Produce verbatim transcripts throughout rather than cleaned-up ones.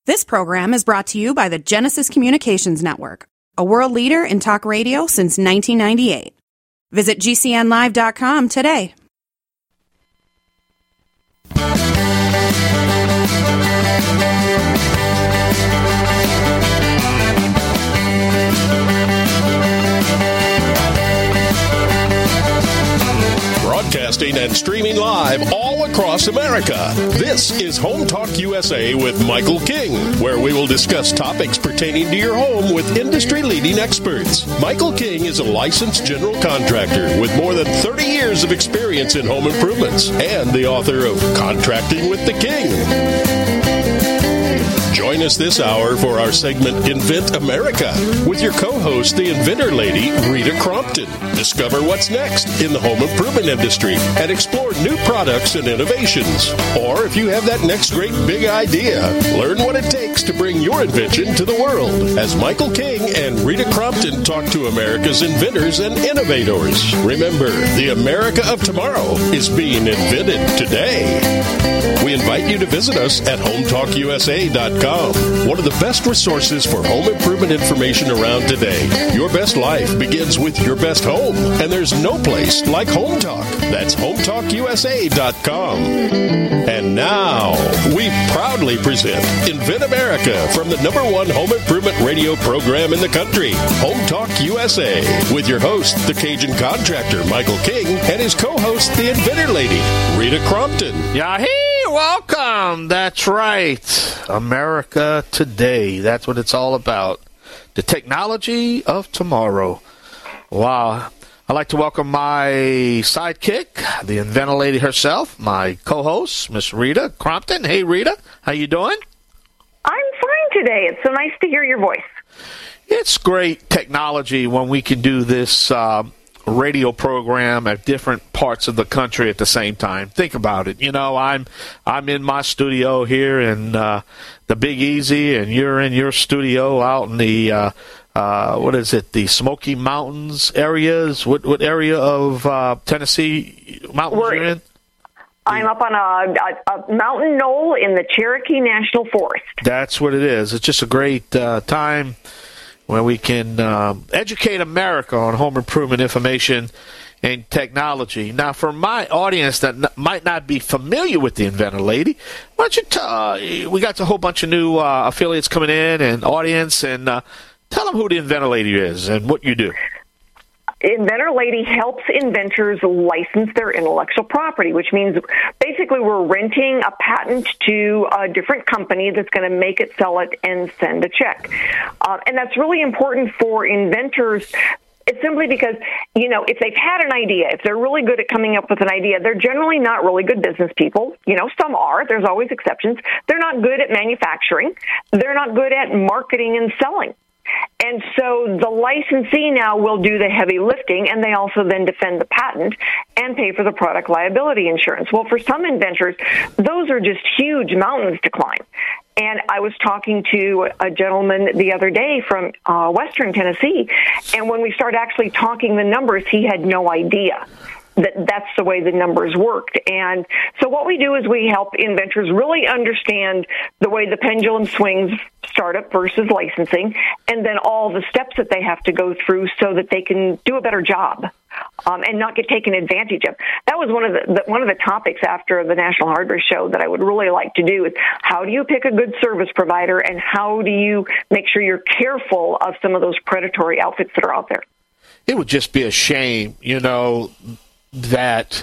This program is brought to you by the Genesis Communications Network, a world leader in talk radio since nineteen ninety-eight. Visit G C N live dot com today. Broadcasting and streaming live all across America. This is Home Talk U S A with Michael King, where we will discuss topics pertaining to your home with industry-leading experts. Michael King is a licensed general contractor with more than thirty years of experience in home improvements and the author of Contracting with the King. Join us this hour for our segment Invent America with your co-host, the inventor lady, Rita Crompton. Discover what's next in the home improvement industry and explore new products and innovations. Or if you have that next great big idea, learn what it takes to bring your invention to the world as Michael King and Rita Crompton talk to America's inventors and innovators. Remember, the America of tomorrow is being invented today. We invite you to visit us at home talk U S A dot com, one of the best resources for home improvement information around today. Your best life begins with your best home, and there's no place like Home Talk. That's home talk U S A dot com. And now, we proudly present Invent America from the number one home improvement radio program in the country, Home Talk U S A, with your host, the Cajun contractor, Michael King, and his co-host, the inventor lady, Rita Crompton. Yahee! Welcome. That's right. America Today. That's what it's all about. The technology of tomorrow. Wow. I'd like to welcome my sidekick, the inventor lady herself, my co-host, Miss Rita Crompton. Hey, Rita. How you doing? I'm fine today. It's so nice to hear your voice. It's great technology when we can do this uh, radio program at different parts of the country at the same time. Think about it. You know, I'm I'm in my studio here in uh, the Big Easy, and you're in your studio out in the uh, uh, what is it? The Smoky Mountains areas. What what area of uh, Tennessee mountains We're, you're in? I'm up on a, a, a mountain knoll in the Cherokee National Forest. That's what it is. It's just a great uh, time where we can um, educate America on home improvement information and technology. Now, for my audience that n- might not be familiar with the inventor lady, why don't you t- uh, we got a whole bunch of new uh, affiliates coming in and audience, and uh, tell them who the inventor lady is and what you do. Inventor Lady helps inventors license their intellectual property, which means basically we're renting a patent to a different company that's going to make it, sell it, and send a check. Uh, and that's really important for inventors. It's simply because, you know, if they've had an idea, if they're really good at coming up with an idea, they're generally not really good business people. You know, some are. There's always exceptions. They're not good at manufacturing. They're not good at marketing and selling. And so the licensee now will do the heavy lifting, and they also then defend the patent and pay for the product liability insurance. Well, for some inventors, those are just huge mountains to climb. And I was talking to a gentleman the other day from uh, Western Tennessee, and when we started actually talking the numbers, he had no idea that that's the way the numbers worked. And so what we do is we help inventors really understand the way the pendulum swings, startup versus licensing, and then all the steps that they have to go through so that they can do a better job um, and not get taken advantage of. That was one of the, the one of the topics after the National Hardware Show that I would really like to do is how do you pick a good service provider, and how do you make sure you're careful of some of those predatory outfits that are out there? It would just be a shame, you know, that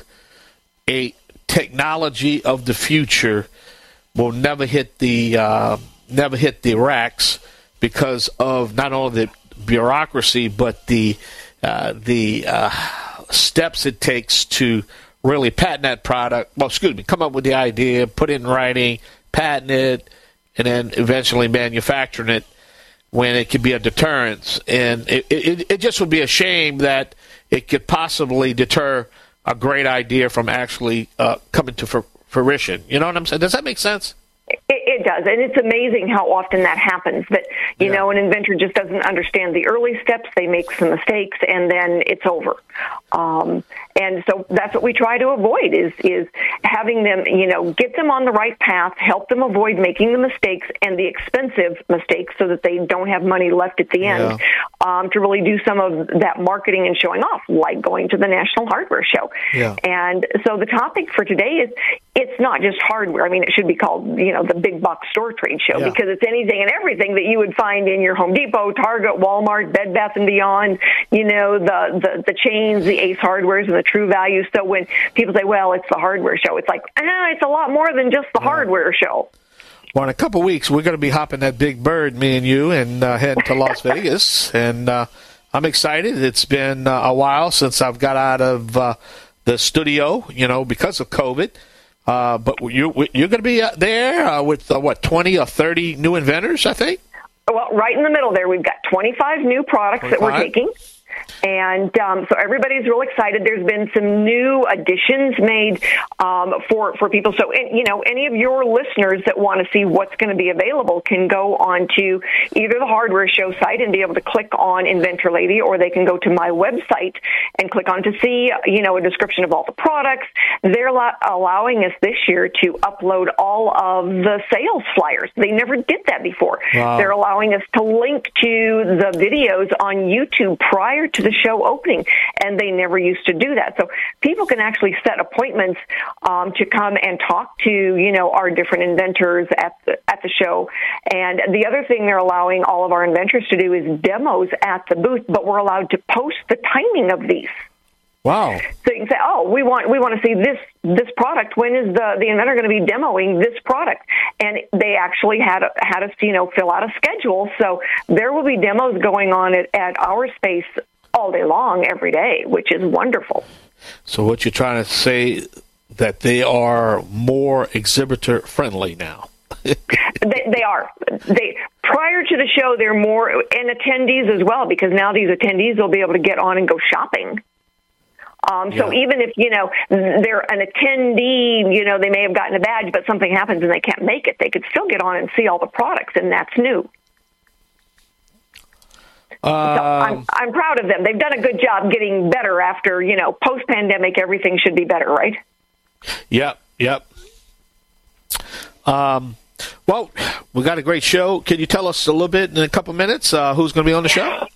a technology of the future will never hit the uh, never hit the racks because of not only the bureaucracy but the uh, the uh, steps it takes to really patent that product. Well, excuse me, come up with the idea, put it in writing, patent it, and then eventually manufacturing it. When it could be a deterrence, and it, it, it just would be a shame that it could possibly deter a great idea from actually uh, coming to fruition. You know what I'm saying? Does that make sense? It, it does, and it's amazing how often that happens, that, you yeah. know, an inventor just doesn't understand the early steps, they make some mistakes, and then it's over. Um, And so that's what we try to avoid is, is having them, you know, get them on the right path, help them avoid making the mistakes and the expensive mistakes so that they don't have money left at the end, yeah. um, to really do some of that marketing and showing off, like going to the National Hardware Show. Yeah. And so the topic for today is, it's not just hardware. I mean, it should be called, you know, the big box store trade show, yeah. because it's anything and everything that you would find in your Home Depot, Target, Walmart, Bed Bath and Beyond, you know, the, the, the chains, the Ace Hardwares and the True Value. So when people say, well, it's the hardware show, it's like, ah, it's a lot more than just the yeah. hardware show. Well, in a couple of weeks, we're going to be hopping that big bird, me and you, and uh, heading to Las Vegas. And uh, I'm excited. It's been uh, a while since I've got out of uh, the studio, you know, because of COVID. Uh, but you, you're going to be there uh, with, uh, what, twenty or thirty new inventors, I think? Well, right in the middle there, we've got twenty-five new products twenty-five that we're taking. And um, so everybody's real excited. There's been some new additions made um, for, for people. So, you know, any of your listeners that want to see what's going to be available can go on to either the Hardware Show site and be able to click on Inventor Lady, or they can go to my website and click on to see, you know, a description of all the products. They're allowing us this year to upload all of the sales flyers. They never did that before. Wow. They're allowing us to link to the videos on YouTube prior to the show opening, and they never used to do that. So people can actually set appointments um, to come and talk to, you know, our different inventors at the, at the show. And the other thing they're allowing all of our inventors to do is demos at the booth, but we're allowed to post the timing of these. Wow. So you can say, oh, we want we want to see this this product. When is the, the inventor going to be demoing this product? And they actually had had us, you know, fill out a schedule. So there will be demos going on at, at our space all day long, every day, which is wonderful. So what you're trying to say, that they are more exhibitor friendly now? they, they are. They prior to the show, they're more, and attendees as well, because now these attendees will be able to get on and go shopping. Um, so yeah. even if, you know, they're an attendee, you know, they may have gotten a badge, but something happens and they can't make it, they could still get on and see all the products, and that's new. Um, so I'm, I'm proud of them. They've done a good job getting better after, you know, post-pandemic, everything should be better, right? Yep, yep. Um, well, we got a great show. Can you tell us a little bit in a couple minutes uh, who's going to be on the show?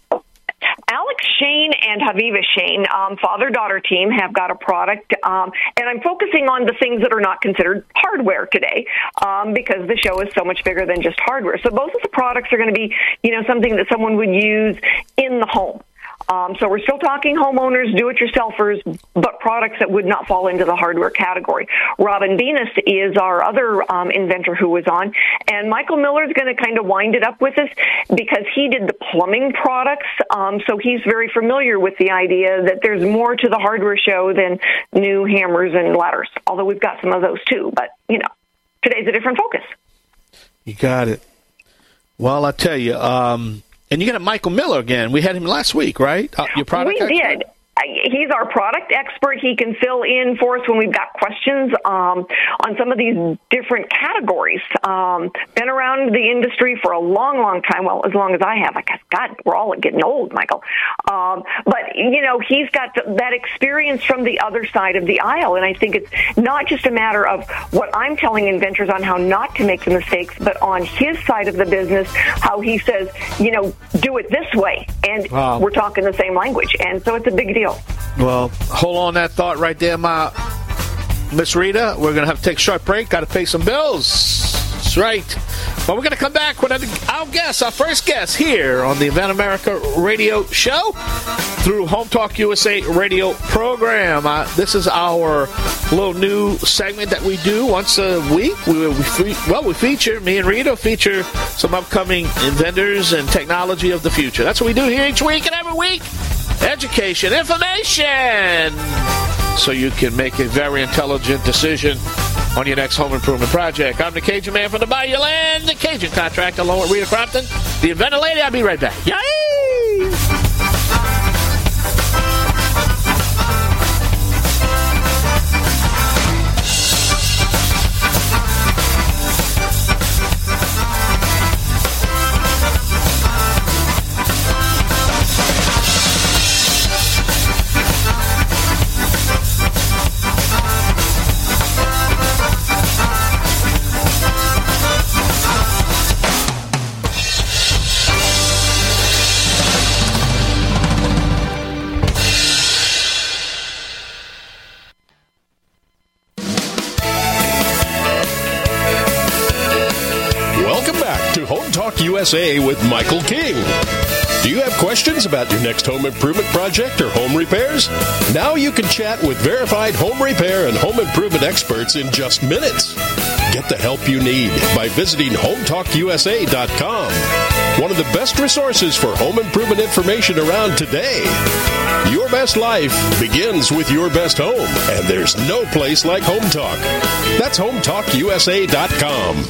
Alex Shane and Haviva Shane, um, father-daughter team, have got a product, um, and I'm focusing on the things that are not considered hardware today, um, because the show is so much bigger than just hardware. So both of the products are going to be, you know, something that someone would use in the home. Um, so we're still talking homeowners, do-it-yourselfers, but products that would not fall into the hardware category. Robin Venus is our other um, inventor who was on, and Michael Miller is going to kind of wind it up with us because he did the plumbing products, um, so he's very familiar with the idea that there's more to the hardware show than new hammers and ladders, although we've got some of those too, but, you know, today's a different focus. You got it. Well, I tell you, um... and you got a Michael Miller again. We had him last week, right? Uh, your product we expert? did. He's our product expert. He can fill in for us when we've got questions um, on some of these different categories. Um, been around the industry for a long, long time. Well, as long as I have. I guess, God, we're all getting old, Michael. Um, but, you know, he's got that experience from the other side of the aisle. And I think it's not just a matter of what I'm telling inventors on how not to make the mistakes, but on his side of the business, how he says, you know, do it this way. And wow. We're talking the same language. And so it's a big deal. Well, hold on that thought right there, my Miss Rita. We're going to have to take a short break. Got to pay some bills. That's right. But we're going to come back with our guest, our first guest here on the Invent America radio show through Home Talk U S A radio program. Uh, this is our little new segment that we do once a week. We, we Well, we feature, me and Rita feature some upcoming inventors and technology of the future. That's what we do here each week and every week. Education, information, so you can make a very intelligent decision on your next home improvement project. I'm the Cajun man from the Bayou Land, the Cajun Contractor, along with Rita Crompton, the Inventor Lady. I'll be right back. Yay! back to Home Talk U S A with Michael King. Do you have questions about your next home improvement project or home repairs? Now you can chat with verified home repair and home improvement experts in just minutes. Get the help you need by visiting home talk u s a dot com. One of the best resources for home improvement information around today. Your best life begins with your best home, and there's no place like Home Talk. That's home talk u s a dot com.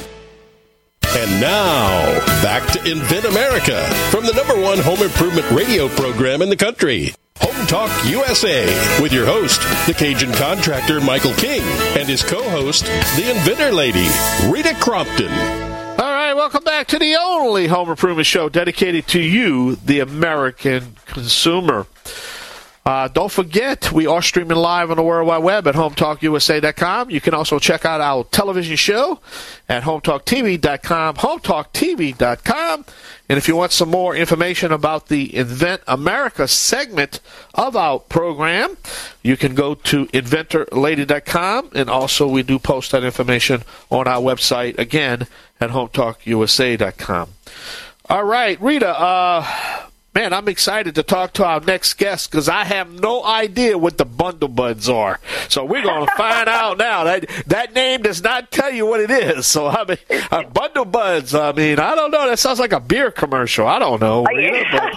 And now, back to Invent America from the number one home improvement radio program in the country, Home Talk U S A, with your host, the Cajun contractor Michael King, and his co-host, the Inventor Lady, Rita Crompton. All right, welcome back to the only home improvement show dedicated to you, the American consumer. Uh, don't forget, we are streaming live on the World Wide Web at home talk u s a dot com. You can also check out our television show at home talk t v dot com, home talk t v dot com. And if you want some more information about the Invent America segment of our program, you can go to inventor lady dot com. And also, we do post that information on our website, again, at home talk u s a dot com. All right, Rita, uh... man, I'm excited to talk to our next guest because I have no idea what the Bundle Buds are. So we're going to find out now. That that name does not tell you what it is. So, I mean, uh, Bundle Buds, I mean, I don't know. That sounds like a beer commercial. I don't know. Really, but,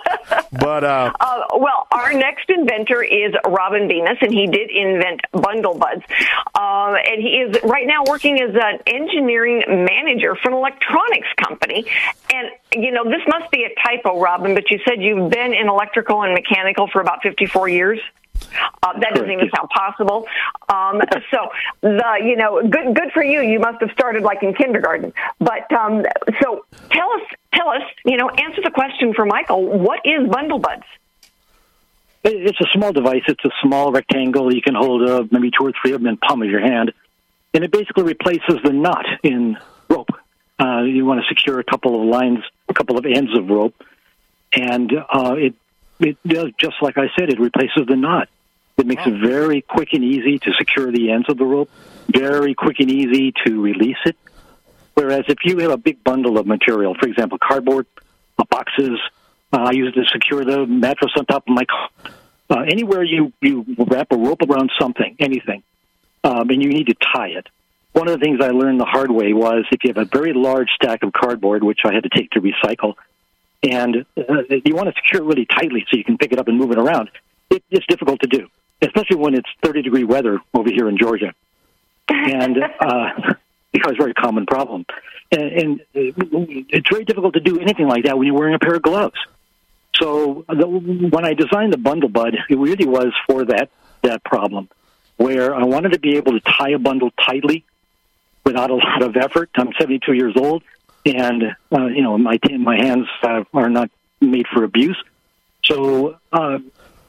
but uh, uh, well, our next inventor is Robin Venus, and he did invent Bundle Buds. Um, and he is right now working as an engineering manager for an electronics company. And, you know, this must be a typo, Robin, but you said you've been in electrical and mechanical for about fifty-four years. Uh, that doesn't even sound possible. Um, so, the you know, good good for you. You must have started like in kindergarten. But um, so, tell us, tell us, you know, answer the question for Michael. What is Bundle Buds? It's a small device. It's a small rectangle. You can hold uh, maybe two or three of them in the palm of your hand, and it basically replaces the knot in rope. Uh, you want to secure a couple of lines, a couple of ends of rope, and uh, it it does just like I said. It replaces the knot. It makes it very quick and easy to secure the ends of the rope. Very quick and easy to release it. Whereas if you have a big bundle of material, for example, cardboard, uh, boxes, uh, I use it to secure the mattress on top of my car. Uh, anywhere you, you wrap a rope around something, anything, um, and you need to tie it. One of the things I learned the hard way was if you have a very large stack of cardboard, which I had to take to recycle, and uh, you want to secure it really tightly so you can pick it up and move it around, it, it's difficult to do, especially when it's thirty-degree weather over here in Georgia. And uh, because it's a very common problem. And, and it's very difficult to do anything like that when you're wearing a pair of gloves. So the, when I designed the Bundle Bud, it really was for that, that problem, where I wanted to be able to tie a bundle tightly without a lot of effort. I'm seventy-two years old, and uh, you know my my hands uh, are not made for abuse. So uh,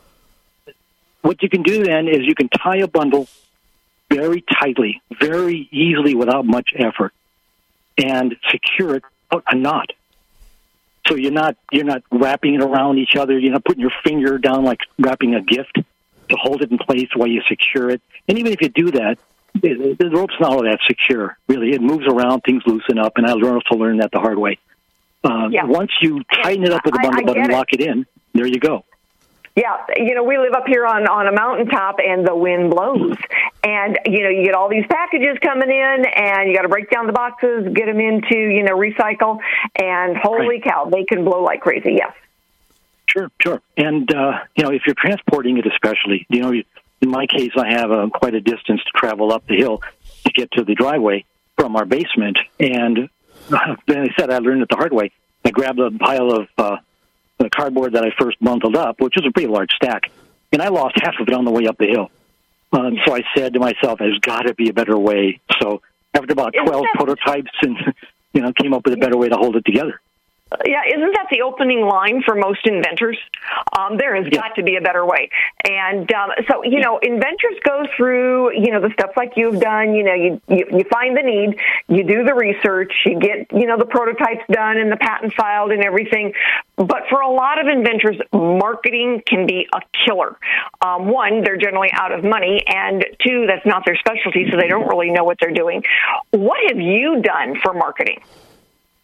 what you can do then is you can tie a bundle very tightly, very easily, without much effort, and secure it out a knot. So you're not you're not wrapping it around each other. You're not putting your finger down like wrapping a gift to hold it in place while you secure it. And even if you do that, it, the rope's not all that secure, really. It moves around, things loosen up, and I learned to learn that the hard way. Uh, yeah. Once you tighten it up with a bundle bud and lock it in, there you go. Yeah, you know, we live up here on, on a mountaintop, and the wind blows. And, you know, you get all these packages coming in, and you got to break down the boxes, get them into, you know, recycle, and holy right. cow, they can blow like crazy, yes. Sure, sure. And, uh, you know, if you're transporting it especially, you know, in my case, I have a, quite a distance to travel up the hill to get to the driveway from our basement. And uh, then I said I learned it the hard way. I grabbed a pile of uh, the cardboard that I first bundled up, which was a pretty large stack, and I lost half of it on the way up the hill. Uh, so I said to myself, there's got to be a better way. So after about twelve prototypes, and you know, came up with a better way to hold it together. Yeah, isn't that the opening line for most inventors? Um, there has yeah. got to be a better way. And um, so, you know, inventors go through, you know, the stuff like you've done. You know, you, you you find the need, you do the research, you get, you know, the prototypes done and the patent filed and everything. But for a lot of inventors, marketing can be a killer. Um, one, they're generally out of money, and two, that's not their specialty, so they don't really know what they're doing. What have you done for marketing?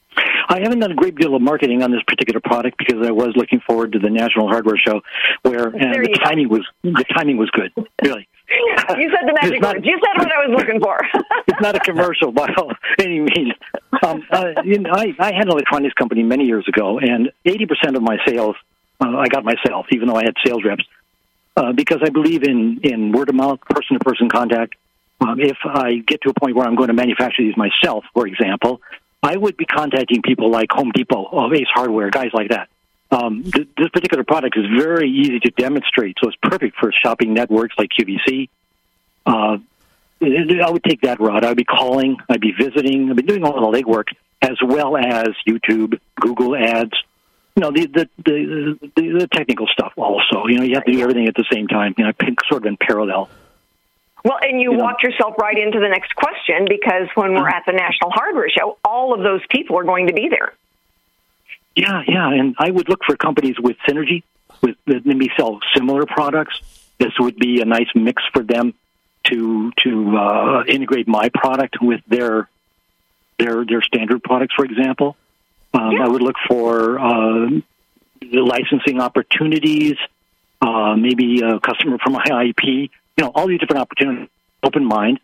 I haven't done a great deal of marketing on this particular product because I was looking forward to the National Hardware Show, where and the timing go. was the timing was good, really. You said the magic words. You said what I was looking for. It's not a commercial by any means. Um, uh, you know, I, I had an electronics company many years ago, and eighty percent of my sales uh, I got myself, even though I had sales reps, uh, because I believe in, in word-of-mouth, person-to-person contact. Um, if I get to a point where I'm going to manufacture these myself, for example, I would be contacting people like Home Depot, oh, Ace Hardware, guys like that. Um, th- this particular product is very easy to demonstrate, so it's perfect for shopping networks like Q V C. Uh, I would take that route. I would be calling, I'd be visiting, I'd be doing all the legwork, as well as YouTube, Google Ads, you know, the the, the the the technical stuff also. You know, you have to do everything at the same time, you know, sort of in parallel. Well, and you, you walked know. yourself right into the next question, because when we're at the National Hardware Show, all of those people are going to be there. Yeah, yeah, and I would look for companies with synergy, with that maybe sell similar products. This would be a nice mix for them to to uh, integrate my product with their their their standard products, for example. Um, yeah. I would look for uh, licensing opportunities, uh, maybe a customer from my I P. You know, all these different opportunities, open mind.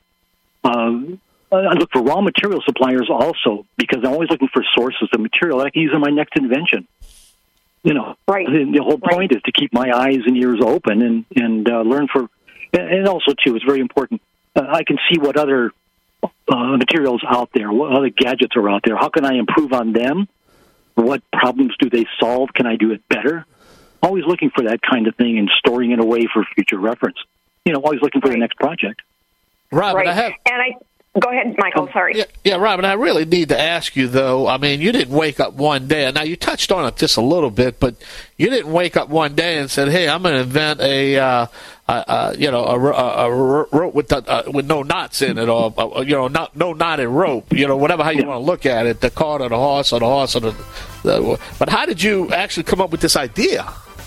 Um, I look for raw material suppliers also, because I'm always looking for sources of material that I can use in my next invention. You know, right. the, the whole point right. is to keep my eyes and ears open and, and uh, learn for, and also, too, it's very important, uh, I can see what other uh, materials out there, what other gadgets are out there. How can I improve on them? What problems do they solve? Can I do it better? Always looking for that kind of thing and storing it away for future reference. You know, always looking for the next project. Robin, right. I have... And I... Go ahead, Michael. Oh, sorry. Yeah, yeah, Robin, I really need to ask you, though. I mean, you didn't wake up one day. Now, you touched on it just a little bit, but you didn't wake up one day and said, hey, I'm going to invent a, uh, uh, uh, you know, a, a, a rope with the, uh, with no knots in it, or, uh, you know, not, no knotted rope, you know, whatever how you yeah. want to look at it, the cart or the horse or the horse or the, the... But how did you actually come up with this idea?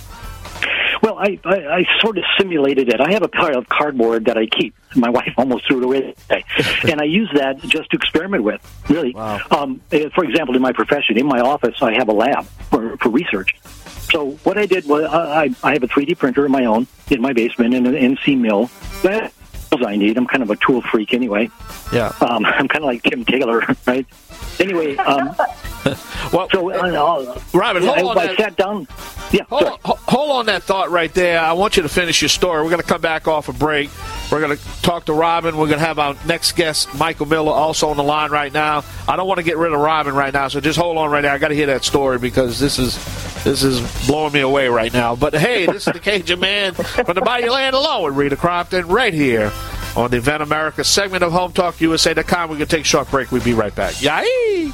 Well, I, I, I sort of simulated it. I have a pile of cardboard that I keep. My wife almost threw it away today. And I use that just to experiment with, really. Wow. Um, for example, in my profession, in my office, I have a lab for, for research. So what I did was I, I have a three D printer of my own in my basement and an N C mill. That's all I need. I'm kind of a tool freak anyway. Yeah. Um, I'm kind of like Tim Taylor, right? Anyway, um, well, so uh, Robin, hold I, on. I that, sat down. Yeah, hold on, hold on that thought right there. I want you to finish your story. We're going to come back off a break. We're going to talk to Robin. We're going to have our next guest, Michael Miller, also on the line right now. I don't want to get rid of Robin right now, so just hold on right there. I got to hear that story because this is this is blowing me away right now. But hey, this is the Cajun Man from the Bayou Land Alone with Rita Crompton right here on the Invent America segment of Home Talk U S A dot com. We're going to take a short break. We'll be right back. Yay!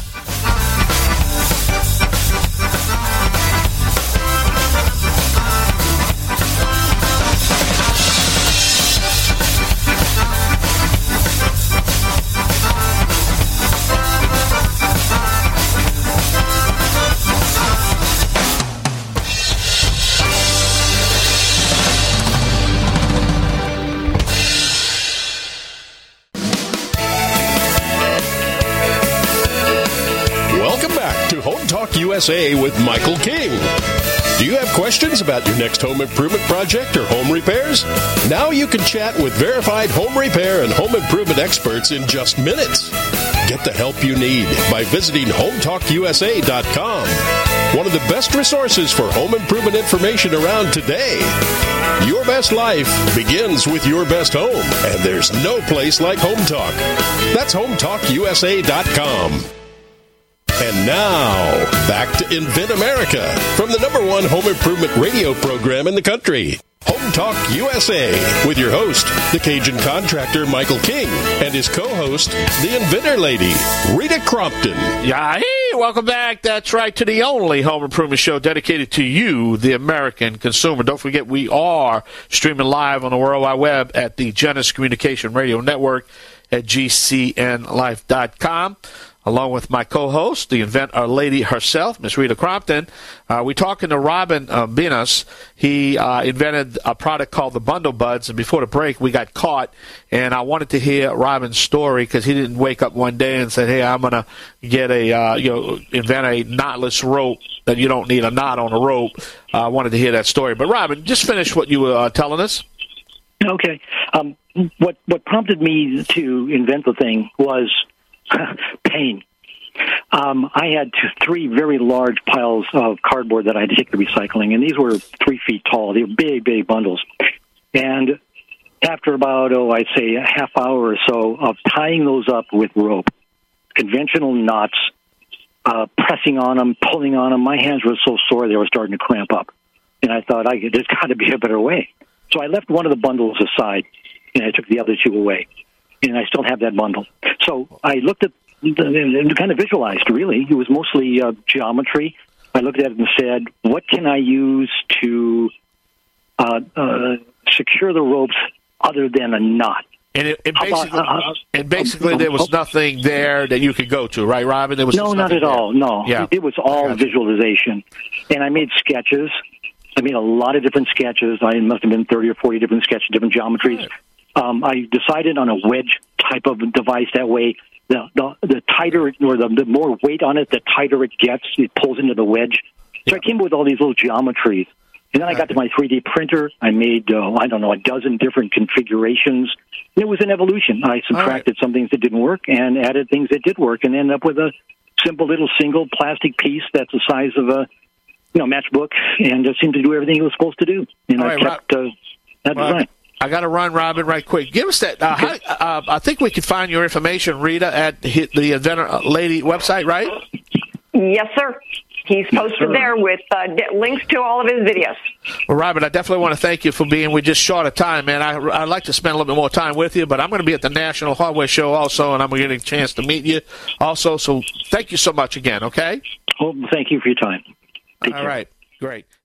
U S A with Michael King. Do you have questions about your next home improvement project or home repairs? Now you can chat with verified home repair and home improvement experts in just minutes. Get the help you need by visiting home talk U S A dot com. One of the best resources for home improvement information around today. Your best life begins with your best home, and there's no place like Home Talk. That's home talk U S A dot com. And now, back to Invent America from the number one home improvement radio program in the country, Home Talk U S A, with your host, the Cajun contractor Michael King, and his co-host, the Inventor Lady, Rita Crompton. Yeah, hey, welcome back. That's right, to the only home improvement show dedicated to you, the American consumer. Don't forget, we are streaming live on the World Wide Web at the Genesis Communication Radio Network at G C N life dot com. along with my co-host, the inventor lady herself, Miss Rita Crompton. Uh, we're talking to Robin uh, Benas. He uh, invented a product called the Bundle Buds, and before the break, we got caught, and I wanted to hear Robin's story because he didn't wake up one day and said, hey, I'm going to get a, uh, you know, invent a knotless rope that you don't need a knot on a rope. Uh, I wanted to hear that story. But, Robin, just finish what you were uh, telling us. Okay. Um, what what prompted me to invent the thing was pain. Um, I had two, three very large piles of cardboard that I had to take to recycling, and these were three feet tall. They were big, big bundles. And after about, oh, I'd say a half hour or so of tying those up with rope, conventional knots, uh, pressing on them, pulling on them, my hands were so sore they were starting to cramp up. And I thought, I, there's got to be a better way. So I left one of the bundles aside, and I took the other two away. And I still have that bundle. So I looked at and kind of visualized, really. It was mostly uh, geometry. I looked at it and said, what can I use to uh, uh, secure the ropes other than a knot? And, it, it basically, about, uh, and basically, there was nothing there that you could go to, right, Robin? There was no, not at there. all. No, yeah. It was all gotcha. visualization. And I made sketches. I made a lot of different sketches. I must have been thirty or forty different sketches, different geometries. Right. Um, I decided on a wedge type of device. That way, the the, the tighter or the, the more weight on it, the tighter it gets. It pulls into the wedge. So Yeah. I came up with all these little geometries. And then I got to my three D printer. I made, uh, I don't know, a dozen different configurations. And it was an evolution. I subtracted some things that didn't work and added things that did work and ended up with a simple little single plastic piece that's the size of a you know, matchbook, and just seemed to do everything it was supposed to do. And All I right, kept uh, that Rob, design. I got to run, Robin, right quick. Give us that. Uh, Okay. how, uh, I think we can find your information, Rita, at the Inventor Lady website, right? Yes, sir. He's posted sir. there with uh, links to all of his videos. Well, Robin, I definitely want to thank you for being. We're just short of time, man. I, I'd like to spend a little bit more time with you, but I'm going to be at the National Hardware Show also, and I'm getting a chance to meet you also. So thank you so much again, okay? Well, thank you for your time. Take All care. right. Great.